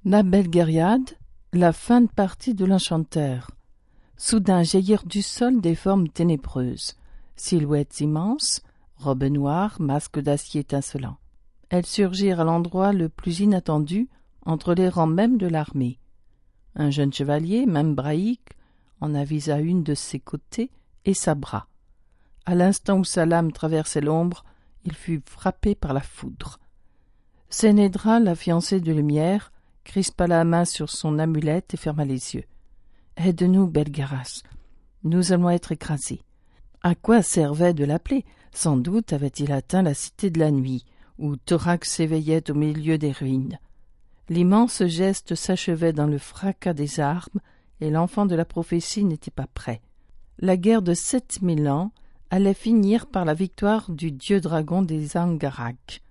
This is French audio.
La Belgariade, la fin de partie de l'Enchanteur. Soudain jaillirent du sol des formes ténébreuses, silhouettes immenses, robes noires, masques d'acier étincelants. Elles surgirent à l'endroit le plus inattendu, entre les rangs même de l'armée. Un jeune chevalier, même brahique, en avisa une de ses côtés et sabra. À l'instant où sa lame traversait l'ombre, il fut frappé par la foudre. Sénédra, la fiancée de Lumière, crispa la main sur son amulette et ferma les yeux. « Aide-nous, Belgaras, nous allons être écrasés. » À quoi servait de l'appeler? Sans doute avait-il atteint la cité de la nuit, où Thorax s'éveillait au milieu des ruines. L'immense geste s'achevait dans le fracas des armes, et l'enfant de la prophétie n'était pas prêt. La guerre de 7000 ans allait finir par la victoire du dieu dragon des Angaraks.